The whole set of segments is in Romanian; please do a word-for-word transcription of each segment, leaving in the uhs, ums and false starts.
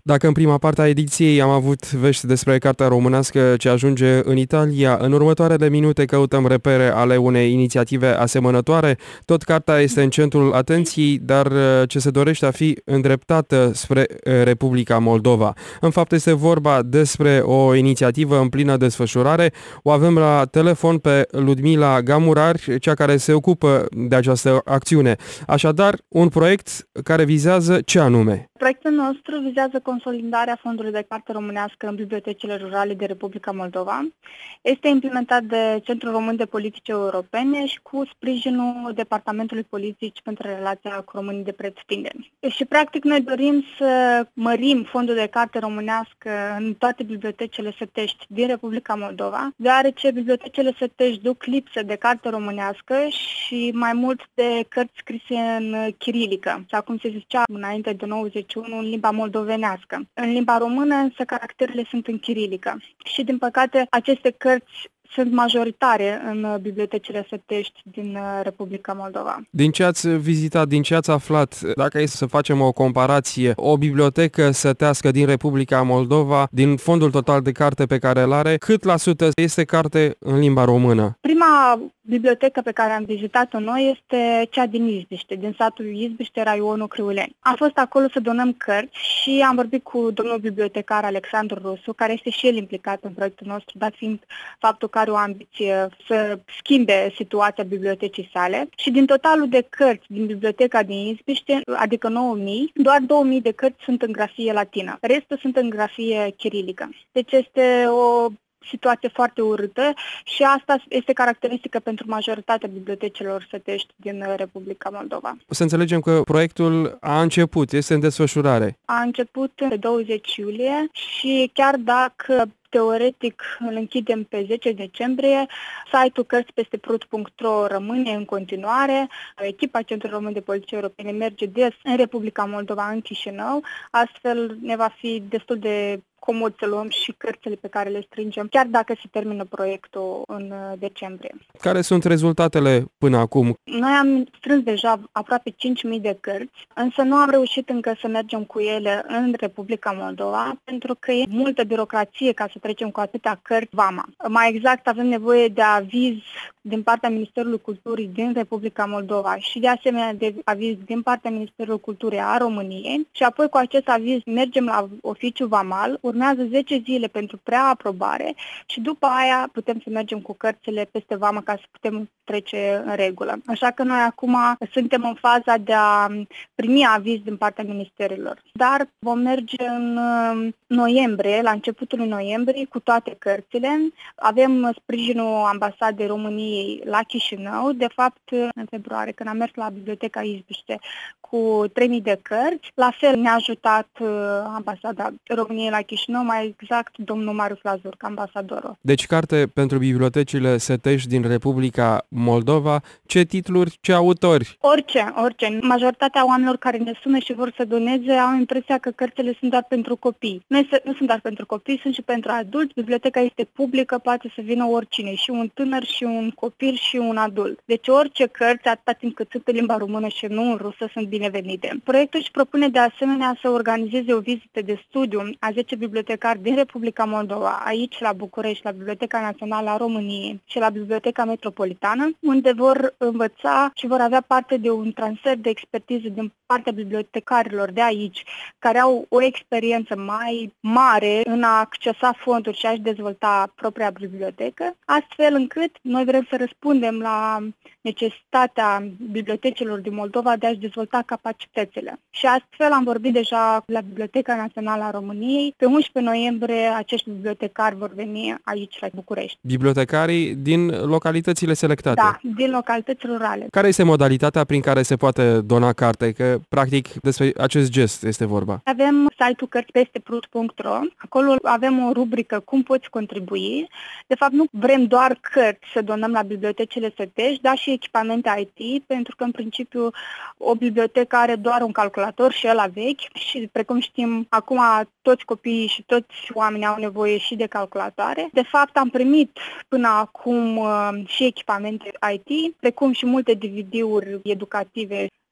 Dacă în prima parte a ediției am avut vești despre cartea românească ce ajunge în Italia, în următoarele minute căutăm repere ale unei inițiative asemănătoare. Tot cartea este în centrul atenției, dar ce se dorește a fi îndreptată spre Republica Moldova. În fapt este vorba despre o inițiativă în plină desfășurare. O avem la telefon pe Ludmila Gamurar, cea care se ocupă de această acțiune. Așadar, un proiect care vizează ce anume? Proiectul nostru vizează consolidarea fondului de carte românească în bibliotecile rurale de Republica Moldova. Este implementat de Centrul Român de Politici Europene și cu sprijinul Departamentului Politici pentru relația cu românii de pretutindeni. Și practic noi dorim să mărim fondul de carte românească în toate bibliotecile sătești din Republica Moldova, deoarece bibliotecile sătești duc lipsă de carte românească și mai mult de cărți scrise în chirilică, sau cum se zicea înainte de nouăzeci și unu, în limba moldovenească. În limba română însă caracterele sunt în chirilică și din păcate aceste cărți sunt majoritare în bibliotecile sătești din Republica Moldova. Din ce ați vizitat, din ce ați aflat, dacă e să facem o comparație, o bibliotecă sătească din Republica Moldova, din fondul total de carte pe care îl are, cât la sută este carte în limba română? Prima bibliotecă pe care am vizitat-o noi este cea din Izbiște, din satul Izbiște, raionul Criuleni. Am fost acolo să donăm cărți și am vorbit cu domnul bibliotecar Alexandru Rusu, care este și el implicat în proiectul nostru, dat fiind faptul că are o ambiție să schimbe situația bibliotecii sale. Și din totalul de cărți din biblioteca din Izbiște, adică nouă mii, doar două mii de cărți sunt în grafie latină. Restul sunt în grafie chirilică. Deci este o situație foarte urâtă și asta este caracteristică pentru majoritatea bibliotecilor sătești din Republica Moldova. Să înțelegem că proiectul a început, este în desfășurare. A început pe douăzeci iulie și chiar dacă teoretic îl închidem pe zece decembrie, site-ul cărți peste prut punct ro rămâne în continuare. Echipa Centrului Român de Politici Europene merge des în Republica Moldova, în Chișinău, astfel ne va fi destul de comod să luăm și cărțile pe care le strângem, chiar dacă se termină proiectul în decembrie. Care sunt rezultatele până acum? Noi am strâns deja aproape cinci mii de cărți, însă nu am reușit încă să mergem cu ele în Republica Moldova, pentru că e multă birocrație ca să trecem cu atâtea cărți vama. Mai exact, avem nevoie de aviz din partea Ministerului Culturii din Republica Moldova și de asemenea de aviz din partea Ministerului Culturii a României și apoi cu acest aviz mergem la oficiul vamal, urmează zece zile pentru preaprobare și după aia putem să mergem cu cărțile peste vamă ca să putem trece în regulă. Așa că noi acum suntem în faza de a primi aviz din partea ministerilor. Dar vom merge în noiembrie, la începutul noiembrie, cu toate cărțile. Avem sprijinul Ambasadei României la Chișinău. De fapt, în februarie, când am mers la Biblioteca Izbiște cu trei mii de cărți, la fel ne-a ajutat Ambasada României la Chișinău, mai exact domnul Marius Lazur, ambasadorul. Deci carte pentru bibliotecile sătești din Republica Moldova. Ce titluri, ce autori? Orice, orice. Majoritatea oamenilor care ne sună și vor să doneze au impresia că cărțile sunt doar pentru copii. Nu, este, nu sunt doar pentru copii, sunt și pentru adulți. Biblioteca este publică, poate să vină oricine, și un tânăr, și un copil, și un adult. Deci orice cărți, atâta timp cât sunt în limba română și nu în rusă, sunt binevenite. Proiectul își propune de asemenea să organizeze o vizită de studiu a zece bibliotecari din Republica Moldova, aici la București, la Biblioteca Națională a României și la Biblioteca Metropolitană, unde vor învăța și vor avea parte de un transfer de expertiză din partea bibliotecarilor de aici, care au o experiență mai mare în a accesa fonduri și a-și dezvolta propria bibliotecă, astfel încât noi vrem să răspundem la necesitatea bibliotecilor din Moldova de a-și dezvolta capacitățile. Și astfel am vorbit deja la Biblioteca Națională a României. Pe unsprezece noiembrie acești bibliotecari vor veni aici la București. Bibliotecarii din localitățile selectate? Da, din localități rurale. Care este modalitatea prin care se poate dona carte? Că, practic, despre acest gest este vorba. Avem site-ul cărți peste prut punct ro. Acolo avem o rubrică cum poți contribui. De fapt, nu vrem doar cărți să donăm la bibliotecile sătești, dar și echipamente I T, pentru că, în principiu, o bibliotecă are doar un calculator și ăla vechi și, precum știm, acum toți copiii și toți oamenii au nevoie și de calculatoare. De fapt, am primit până acum și echipamente I T, precum și multe D V D-uri educative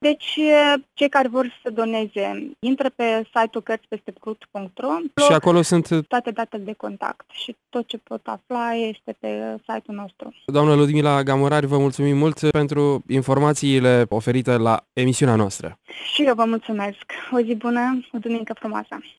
Deci, cei care vor să doneze, intră pe site-ul cărți peste crut punct ro și acolo sunt toate datele de contact și tot ce pot afla este pe site-ul nostru. Doamna Ludmila Gamurari, vă mulțumim mult pentru informațiile oferite la emisiunea noastră. Și eu vă mulțumesc. O zi bună, o duminică frumoasă!